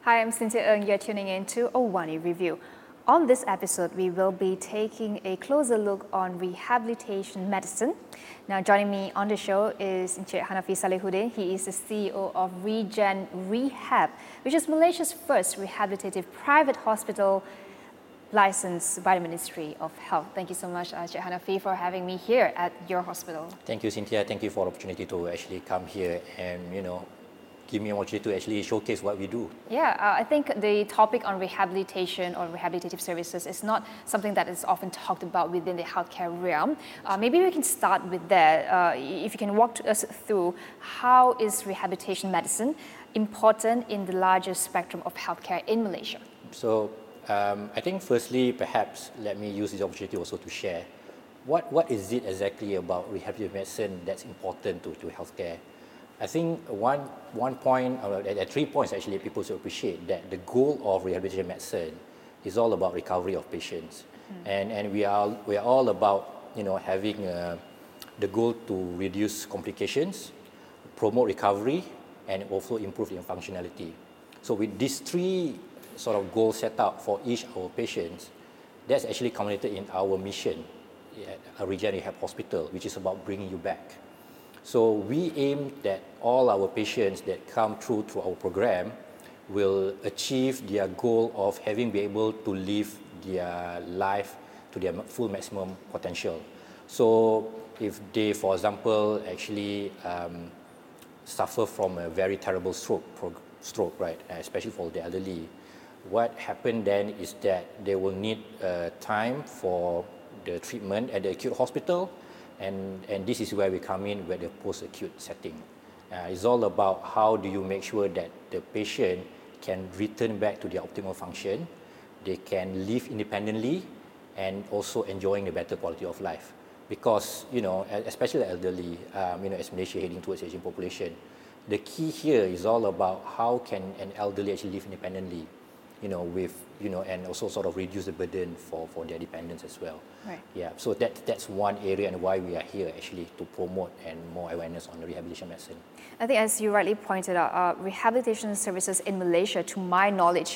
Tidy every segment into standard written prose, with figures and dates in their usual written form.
Hi, I'm Cynthia Ng. You're tuning in to Awani Review. On this episode, we will be taking a closer look on rehabilitation medicine. Now, joining me on the show is Encik Hanafi Salihuddin. He is the CEO of Regen Rehab, which is Malaysia's first rehabilitative private hospital licensed by the Ministry of Health. Thank you so much, Encik Hanafi, for having me here at your hospital. Thank you, Cynthia. Thank you for the opportunity to actually come here and, give me an opportunity to actually showcase what we do. Yeah, I think the topic on rehabilitation or rehabilitative services is not something that is often talked about within the healthcare realm. Maybe we can start with that. If you can walk us through how is rehabilitation medicine important in the larger spectrum of healthcare in Malaysia? So, I think firstly, perhaps let me use this opportunity also to share what is it exactly about rehabilitative medicine that's important to healthcare. I think one point, there are 3 points actually people should appreciate that the goal of rehabilitation medicine is all about recovery of patients, and we are all about having the goal to reduce complications, promote recovery, and also improve in functionality. So with these 3 sort of goals set out for each of our patients, that's actually culminated in our mission at Regen Rehab Hospital, which is about bringing you back. So we aim that all our patients that come through our program will achieve their goal of having been able to live their life to their full maximum potential. So if they, for example, actually suffer from a very terrible stroke, right, especially for the elderly, what happened then is that they will need time for the treatment at the acute hospital. And this is where we come in with the post-acute setting. It's all about how do you make sure that the patient can return back to their optimal function, they can live independently, and also enjoying a better quality of life. Because, especially the elderly, as Malaysia heading towards aging population, the key here is all about how can an elderly actually live independently, and also sort of reduce the burden for their dependents as well. Right. Yeah, so that's one area and why we are here actually to promote and more awareness on the rehabilitation medicine. I think, as you rightly pointed out, rehabilitation services in Malaysia, to my knowledge,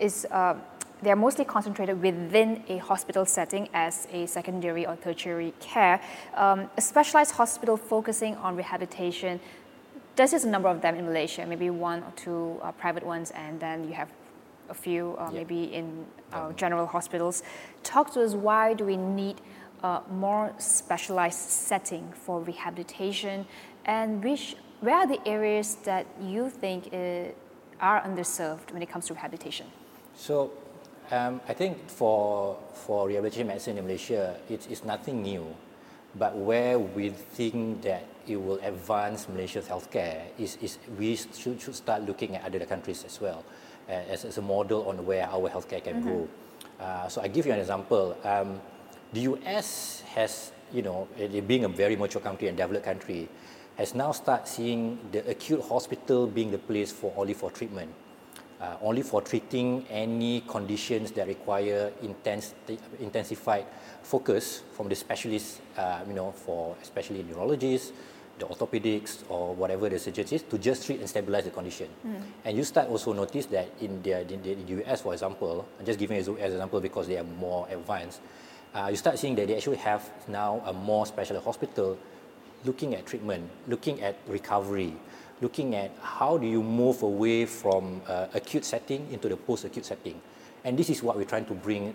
they are mostly concentrated within a hospital setting as a secondary or tertiary care. A specialized hospital focusing on rehabilitation, there's just a number of them in Malaysia, maybe 1 or 2 private ones, and then you have a few maybe in general hospitals. Talk to us, why do we need a more specialized setting for rehabilitation, and where are the areas that you think are underserved when it comes to rehabilitation? So I think for rehabilitation medicine in Malaysia, it's nothing new. But where we think that it will advance Malaysia's healthcare is we should start looking at other countries as well, as a model on where our healthcare can go. So I give you an example. The US has, being a very mature country and developed country, has now started seeing the acute hospital being the place only for treatment, only for treating any conditions that require intensified focus from the specialists, for especially neurologists, the orthopedics, or whatever the surgeon is, to just treat and stabilize the condition. And you start also notice that in the US, for example, I'm just giving as an example because they are more advanced, you start seeing that they actually have now a more specialized hospital looking at treatment, looking at recovery, looking at how do you move away from acute setting into the post-acute setting. And this is what we're trying to bring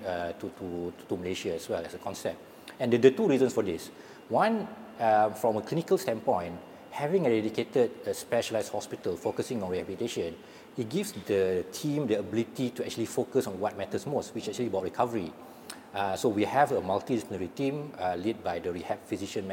to Malaysia as well as a concept. And the 2 reasons for this. One, from a clinical standpoint, having a dedicated specialized hospital focusing on rehabilitation, it gives the team the ability to actually focus on what matters most, which is actually about recovery. So we have a multidisciplinary team led by the rehab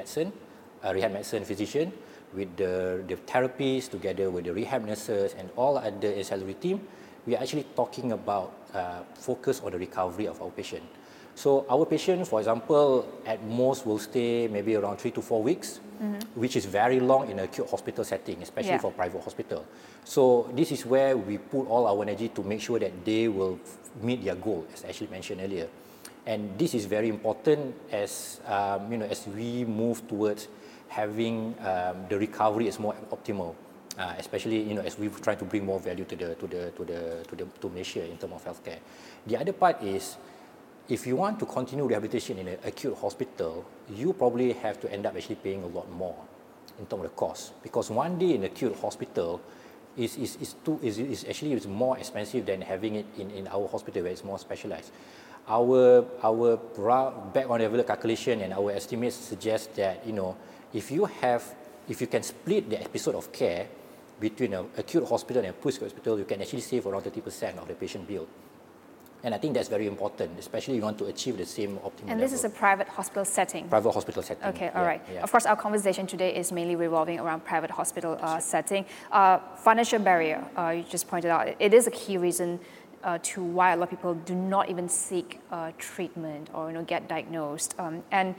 medicine physician, with the therapists together with the rehab nurses and all other ancillary team. We are actually talking about focus on the recovery of our patient. So our patient, for example, at most will stay maybe around 3 to 4 weeks, which is very long in an acute hospital setting, especially for private hospital. So this is where we put all our energy to make sure that they will meet their goal, as Ashley mentioned earlier. And this is very important as as we move towards having the recovery is more optimal. especially as we try to bring more value to Malaysia in terms of healthcare. The other part is, if you want to continue rehabilitation in an acute hospital, you probably have to end up actually paying a lot more in terms of the cost, because one day in acute hospital is actually more expensive than having it in our hospital where it's more specialized. Our back on envelope calculation and our estimates suggest that if you can split the episode of care between an acute hospital and a post-acute hospital, you can actually save around 30% of the patient bill. And I think that's very important, especially if you want to achieve the same optimal And this is a private hospital setting? Private hospital setting. Okay, all right. Yeah. Of course, our conversation today is mainly revolving around private hospital setting. Financial barrier, you just pointed out, it is a key reason to why a lot of people do not even seek treatment or get diagnosed. And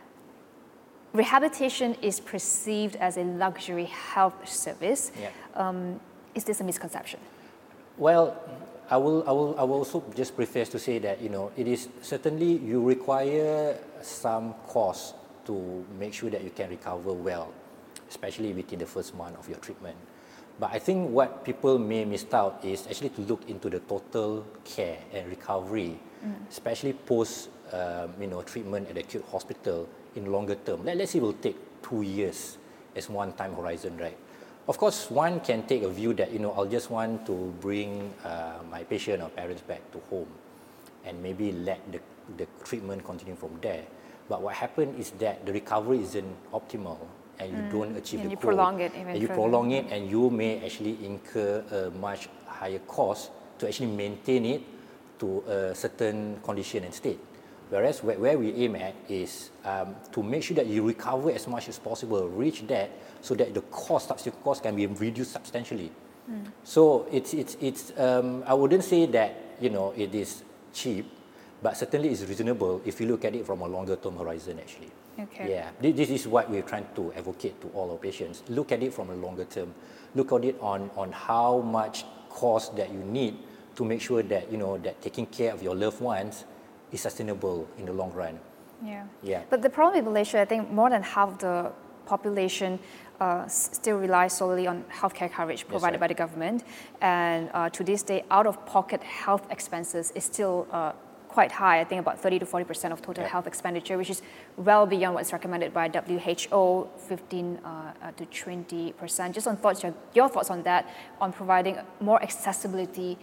rehabilitation is perceived as a luxury health service. Yeah. Is this a misconception? Well, I will also just preface to say that it is certainly you require some cost to make sure that you can recover well, especially within the first month of your treatment. But I think what people may miss out is actually to look into the total care and recovery, especially post treatment at the acute hospital in longer term. Let's say it will take 2 years as one time horizon, right? Of course, one can take a view that I'll just want to bring my patient or parents back to home, and maybe let the treatment continue from there. But what happens is that the recovery isn't optimal, and you don't achieve the goal. And you prolong it even and you further. prolong it, and you may actually incur a much higher cost to actually maintain it to a certain condition and state. Whereas where we aim at is to make sure that you recover as much as possible, reach that, so that the subsequent cost can be reduced substantially. So it's I wouldn't say that it is cheap, but certainly it's reasonable if you look at it from a longer term horizon actually. Okay. Yeah, this is what we're trying to advocate to all our patients. Look at it from a longer term. Look at it on how much cost that you need to make sure that that taking care of your loved ones is sustainable in the long run. Yeah. But the problem in Malaysia, I think more than half the population still relies solely on healthcare coverage provided by the government. And to this day, out-of-pocket health expenses is still quite high. I think about 30 to 40% of total health expenditure, which is well beyond what's recommended by WHO, 15 to 20%. Just on your thoughts on that, on providing more accessibility,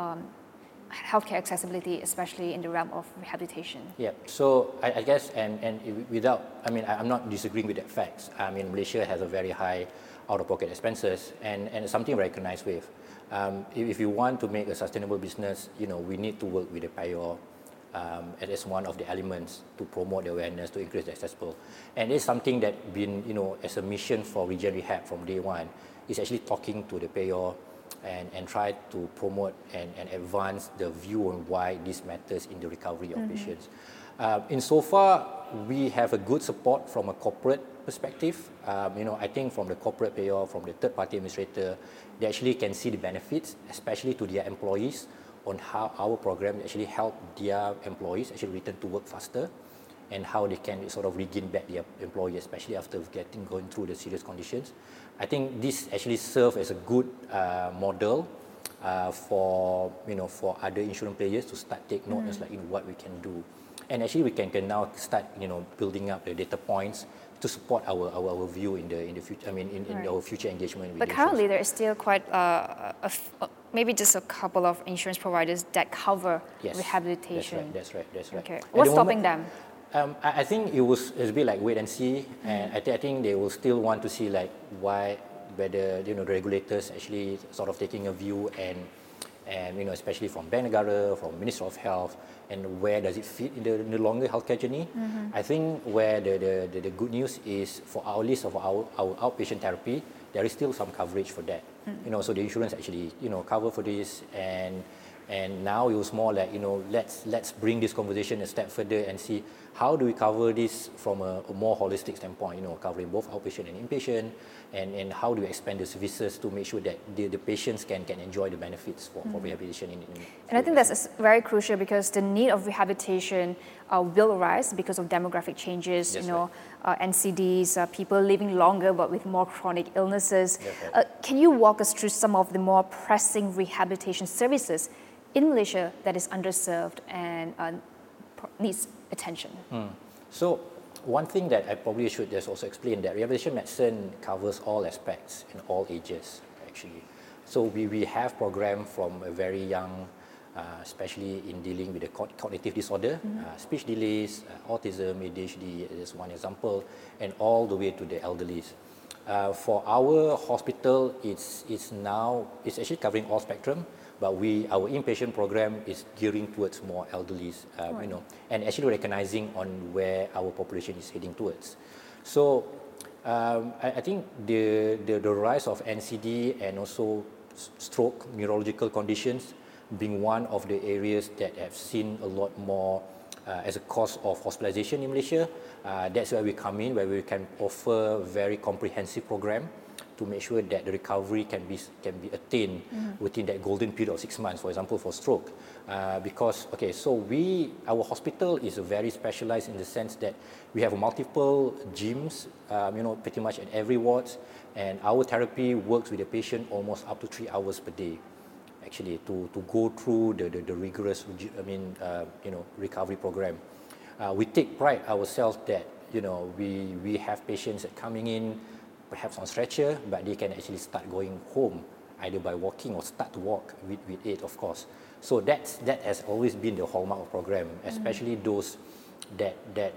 healthcare accessibility, especially in the realm of rehabilitation. Yeah, so I guess, and I'm not disagreeing with that facts. I mean, Malaysia has a very high out-of-pocket expenses, and it's something recognized with. If you want to make a sustainable business, we need to work with the payer as one of the elements to promote the awareness, to increase the accessible. And it's something that been, as a mission for Regen Rehab from day one, is actually talking to the payer and try to promote and advance the view on why this matters in the recovery of patients. Insofar, we have a good support from a corporate perspective. I think from the corporate payer, from the third-party administrator, they actually can see the benefits, especially to their employees, on how our program actually help their employees actually return to work faster, and how they can sort of regain back their employee, especially after going through the serious conditions. I think this actually serves as a good model for other insurance players to start take note as what we can do, and actually we can now start building up the data points to support our view in the future. I mean, in our future engagement. But currently, there is still quite maybe just a couple of insurance providers that cover rehabilitation. That's right. Okay. What's stopping them? I think it'll be like wait and see, and I think they will still want to see whether the regulators actually sort of taking a view and especially from Bank Negara, from Ministry of Health, and where does it fit in the longer healthcare journey. I think where the good news is for our list of our outpatient therapy, there is still some coverage for that. So the insurance actually cover for this, and now it was more like let's bring this conversation a step further and see how do we cover this from a more holistic standpoint, covering both outpatient and inpatient, and how do we expand the services to make sure that the patients can enjoy the benefits for rehabilitation. And I think that's very crucial because the need of rehabilitation will arise because of demographic changes, NCDs, people living longer but with more chronic illnesses. Can you walk us through some of the more pressing rehabilitation services in Malaysia that is underserved and needs attention? So one thing that I probably should just also explain that rehabilitation medicine covers all aspects in all ages actually. So we have program from a very young, especially in dealing with the cognitive disorder, speech delays, autism, ADHD is one example, and all the way to the elderly. For our hospital, it's actually covering all spectrum, but our inpatient program is gearing towards more elderly, and actually recognizing on where our population is heading towards. So I think the rise of NCD and also stroke, neurological conditions being one of the areas that have seen a lot more as a cause of hospitalization in Malaysia. That's where we come in, where we can offer a very comprehensive program to make sure that the recovery can be attained within that golden period of 6 months, for example, for stroke. Because, our hospital is very specialized in the sense that we have multiple gyms, pretty much at every ward, and our therapy works with the patient almost up to 3 hours per day, actually, to go through the rigorous, recovery program. We take pride ourselves that, we have patients that coming in, perhaps on stretcher, but they can actually start going home either by walking or start to walk with aid, of course. So that has always been the hallmark of program, especially those that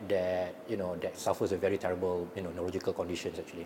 suffers a very terrible neurological conditions actually.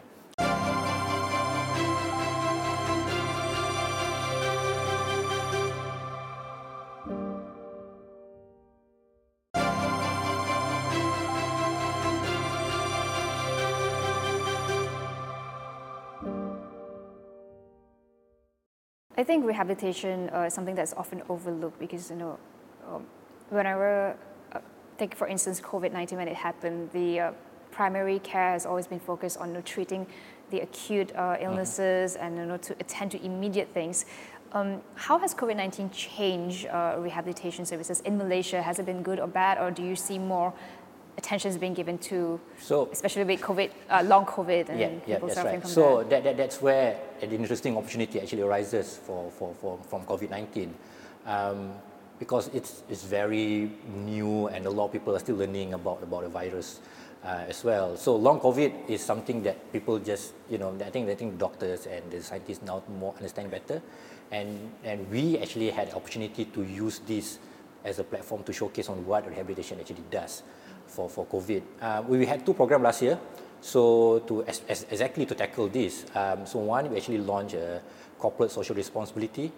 I think rehabilitation is something that's often overlooked because, whenever, take for instance COVID-19 when it happened, the primary care has always been focused on treating the acute illnesses and to attend to immediate things. How has COVID-19 changed rehabilitation services in Malaysia? Has it been good or bad, or do you see more attention is being given to, especially with COVID, long COVID, and people suffering from that? So that's where an interesting opportunity actually arises from COVID-19, because it's very new and a lot of people are still learning about the virus as well. So long COVID is something that people just, I think doctors and the scientists now more understand better, and we actually had the opportunity to use this as a platform to showcase on what rehabilitation actually does for COVID. We had 2 programs last year, so exactly to tackle this. So one, we actually launched a corporate social responsibility,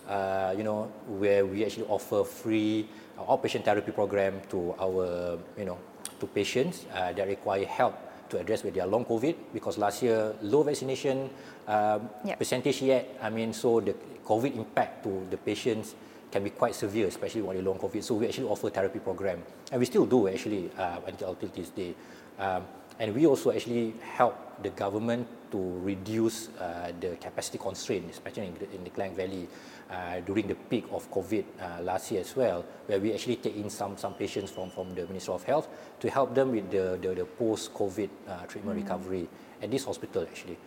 where we actually offer free outpatient therapy program to our, to patients that require help to address with their long COVID, because last year low vaccination percentage yet. So the COVID impact to the patients can be quite severe, especially when you're long COVID. So we actually offer therapy program, and we still do actually until this day. And we also actually help the government to reduce the capacity constraint, especially in the Klang Valley during the peak of COVID last year as well, where we actually take in some patients from the Ministry of Health to help them with the post-COVID treatment recovery at this hospital actually.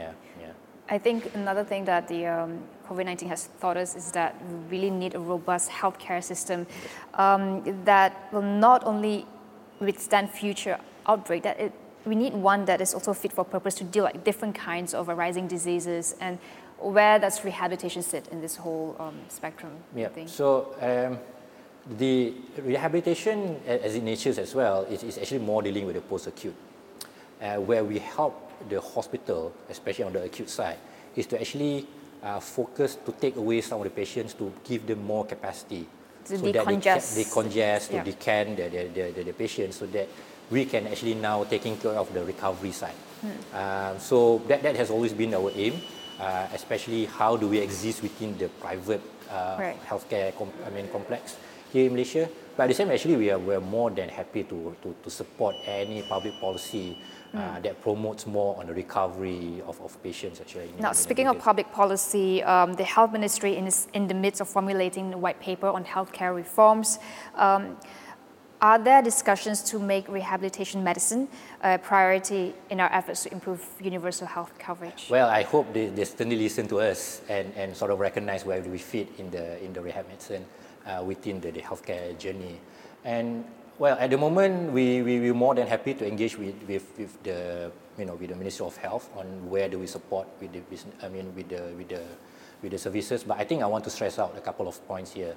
I think another thing that the COVID-19 has taught us is that we really need a robust healthcare system that will not only withstand future outbreak, we need one that is also fit for purpose to deal with different kinds of arising diseases. And where does rehabilitation sit in this whole spectrum? So the rehabilitation as it natures as well is actually more dealing with the post-acute, where we help the hospital, especially on the acute side, is to actually focus to take away some of the patients to give them more capacity, so that they congest, to decant the patients, so that we can actually now taking care of the recovery side. So that has always been our aim, especially how do we exist within the private healthcare complex here in Malaysia. But at the same, actually, we're more than happy to support any public policy that promotes more on the recovery of patients, actually. Now, speaking of public policy, the Health Ministry is in the midst of formulating a white paper on healthcare reforms. Are there discussions to make rehabilitation medicine a priority in our efforts to improve universal health coverage? Well, I hope they certainly listen to us and sort of recognize where we fit in the rehab medicine within the healthcare journey. And well, at the moment, we're more than happy to engage with the with the Ministry of Health on where do we support with the services. But I think I want to stress out a couple of points here.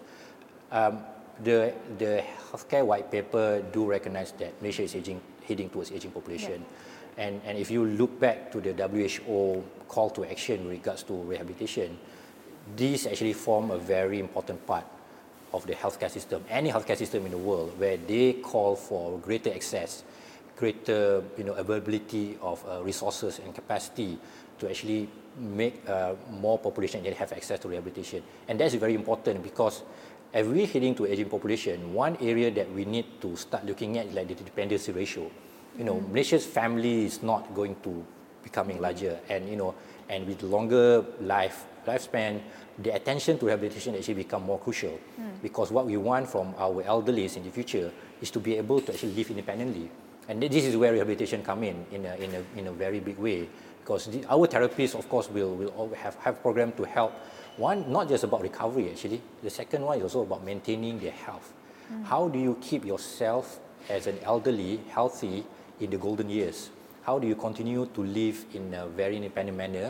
The healthcare white paper do recognize that Malaysia is heading towards aging population. Yeah. And if you look back to the WHO call to action with regards to rehabilitation, these actually form a very important part of the healthcare system, any healthcare system in the world, where they call for greater access, greater availability of resources and capacity to actually make more population that have access to rehabilitation. And that's very important because as we're heading to aging population, one area that we need to start looking at is like the dependency ratio. Malaysia's family is not going to becoming larger, and and with longer lifespan, the attention to rehabilitation actually become more crucial. Because what we want from our elderly in the future is to be able to actually live independently, and this is where rehabilitation come in a very big way. Because our therapists, of course, will have program to help. One, not just about recovery actually. The second one is also about maintaining their health. How do you keep yourself as an elderly healthy in the golden years? How do you continue to live in a very independent manner,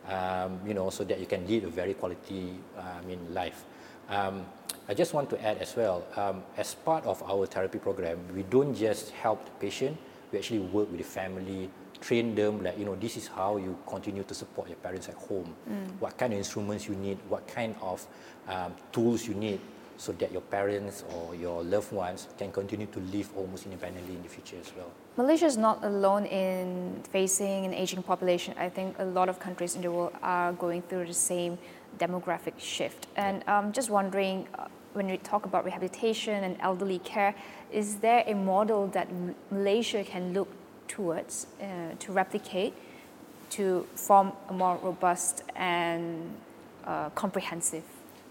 so that you can lead a very quality life? I just want to add as well, as part of our therapy program, we don't just help the patient, we actually work with the family, train them like, this is how you continue to support your parents at home. What kind of instruments you need, what kind of tools you need, so that your parents or your loved ones can continue to live almost independently in the future as well. Malaysia is not alone in facing an aging population. I think a lot of countries in the world are going through the same demographic shift. And just wondering, when we talk about rehabilitation and elderly care, is there a model that Malaysia can look towards to replicate to form a more robust and comprehensive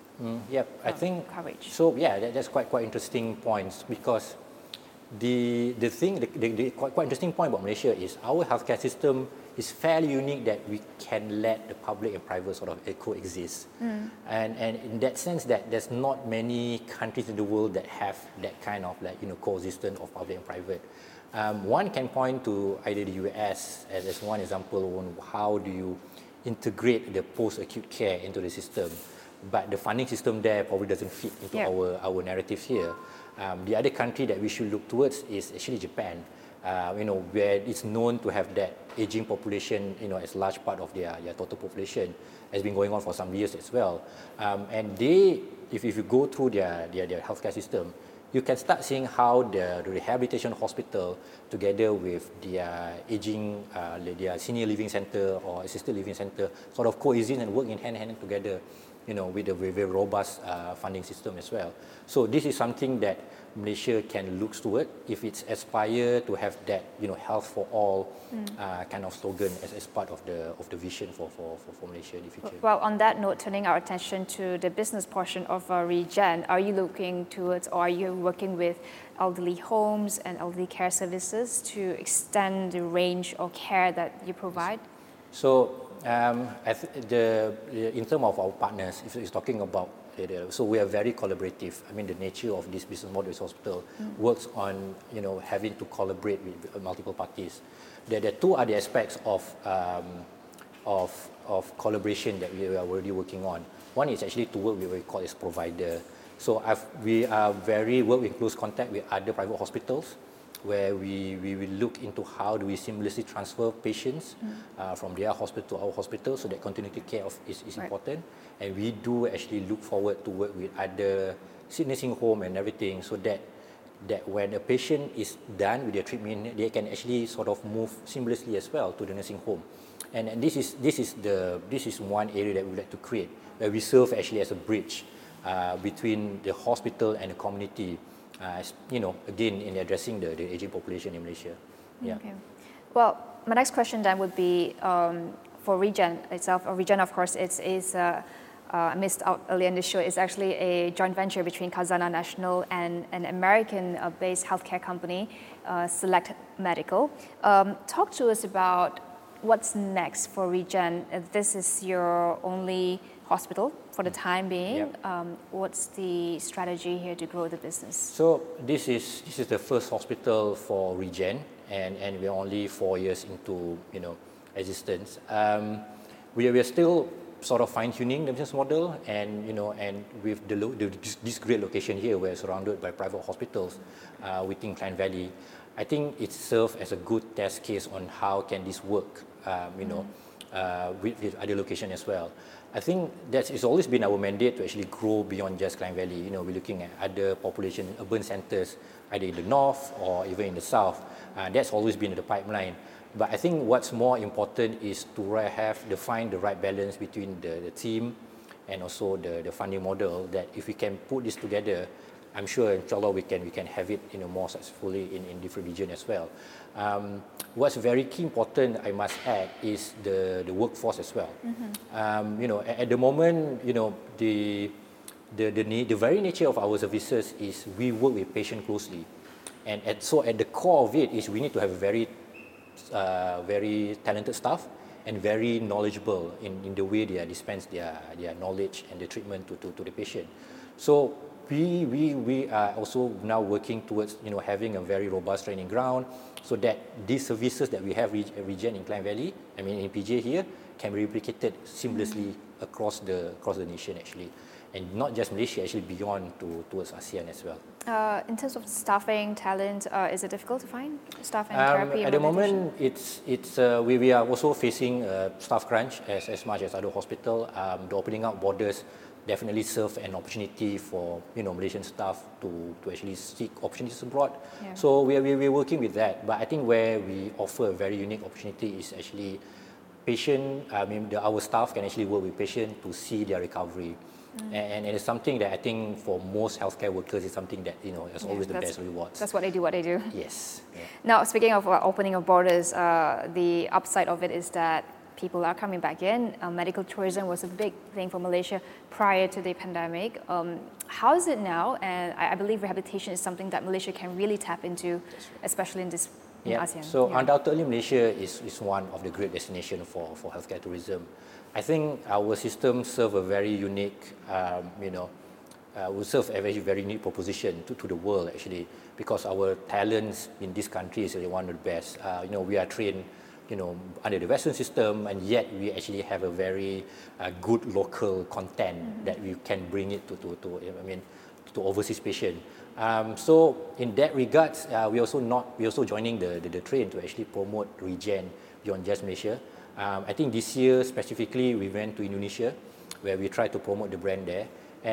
I think coverage? So. Yeah, that's quite interesting points, because the quite interesting point about Malaysia is our healthcare system is fairly unique that we can let the public and private sort of coexist. And in that sense, that there's not many countries in the world that have that kind of coexistence of public and private. One can point to either the US as one example on how do you integrate the post-acute care into the system, but the funding system there probably doesn't fit into our narrative here. The other country that we should look towards is actually Japan, where it's known to have that aging population, as large part of their total population, has been going on for some years as well. And they, if you go through their healthcare system, you can start seeing how the rehabilitation hospital, together with their aging, their senior living center or assisted living center, sort of coexist and work in hand together, with a very robust funding system as well. So this is something that Malaysia can look toward if it's aspire to have that, health for all kind of slogan as part of the vision for Malaysia in the future. Well, on that note, turning our attention to the business portion of Regen, are you looking towards, or are you working with elderly homes and elderly care services to extend the range of care that you provide? So, in terms of our partners, if it's talking about, so we are very collaborative. I mean, the nature of this business model is hospital works on, having to collaborate with multiple parties. There are two other aspects of collaboration that we are already working on. One is actually to work with what we call as provider. So we are work in close contact with other private hospitals, where we will look into how do we seamlessly transfer patients from their hospital to our hospital, so that continuity care is important. And we do actually look forward to work with other nursing home and everything, so that when a patient is done with their treatment, they can actually sort of move seamlessly as well to the nursing home. And this is one area that we would like to create, where we serve actually as a bridge between the hospital and the community, again, in addressing the aging population in Malaysia. Yeah. Okay. Well, my next question then would be for Regen itself. Regen, of course, I missed out earlier in the show, is actually a joint venture between Khazanah National and an American-based healthcare company, Select Medical. Talk to us about what's next for Regen. If this is your only hospital for the time being, what's the strategy here to grow the business? So this is the first hospital for Regen, and we're only 4 years into existence. We are still sort of fine-tuning the business model, and with this great location here, we're surrounded by private hospitals within Klang Valley. I think it serves as a good test case on how can this work, with other locations as well. I think it's always been our mandate to actually grow beyond just Klang Valley. We're looking at other population urban centers, either in the north or even in the south. That's always been in the pipeline. But I think what's more important is to find the right balance between the team and also the funding model, that if we can put this together, I'm sure, inshallah, we can have it more successfully in different regions as well. What's very key important, I must add, is the workforce as well. At the moment, the very nature of our services is we work with patients closely, and so at the core of it is we need to have very talented staff and very knowledgeable in the way they dispense their knowledge and the treatment to the patient. So we are also now working towards having a very robust training ground, so that these services that we have Regen in Klang Valley, in PJ here, can be replicated seamlessly across the nation actually, and not just Malaysia, actually beyond towards ASEAN as well. In terms of staffing, talent, is it difficult to find staff and therapy? At the moment, we are also facing staff crunch as much as other hospital. The opening up borders definitely serve an opportunity for Malaysian staff to actually seek opportunities abroad. Yeah. So we're working with that. But I think where we offer a very unique opportunity is actually our staff can actually work with patients to see their recovery. And it's something that I think for most healthcare workers is something that is always the best rewards. That's what they do. Yes. Yeah. Now, speaking of opening of borders, the upside of it is that people are coming back in. Medical tourism was a big thing for Malaysia prior to the pandemic. How is it now? And I believe rehabilitation is something that Malaysia can really tap into, especially in ASEAN. So undoubtedly, Malaysia is one of the great destinations for healthcare tourism. I think our system serve a very unique, will serve a very unique proposition to the world actually, because our talents in this country is really one of the best. We are trained, under the Western system, and yet we actually have a very good local content that we can bring it to overseas patients. So in that regards, we also joining the trend to actually promote Regen beyond just Malaysia. I think this year specifically we went to Indonesia, where we tried to promote the brand there,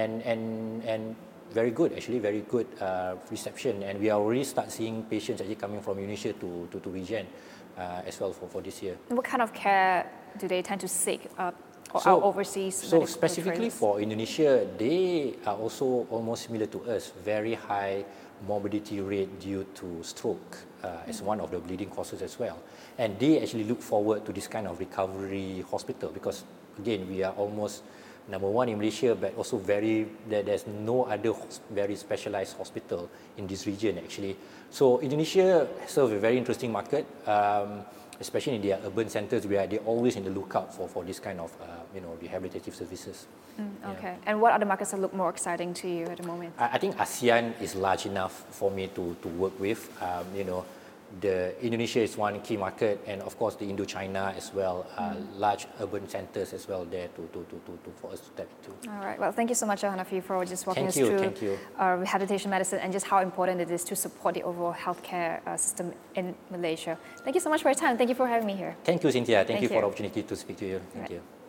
and very good reception, and we are already start seeing patients actually coming from Indonesia to Regen as well for this year. And what kind of care do they tend to seek overseas? So specifically for Indonesia, they are also almost similar to us, very high morbidity rate due to stroke as one of the bleeding causes as well. And they actually look forward to this kind of recovery hospital, because again, we are almost number one in Malaysia, but also there's no other very specialized hospital in this region actually. So Indonesia serves a very interesting market, especially in their urban centers, where they're always in the lookout for this kind of rehabilitative services. Okay. Yeah. And what other markets look more exciting to you at the moment? I think ASEAN is large enough for me to work with. The Indonesia is one key market, and of course the Indochina as well, large urban centers as well there for us to tap into. All right. Well, thank you so much, Hanafi, for just walking us through rehabilitation medicine and just how important it is to support the overall healthcare system in Malaysia. Thank you so much for your time. Thank you for having me here. Thank you, Cynthia. Thank you for the opportunity to speak to you. Thank you.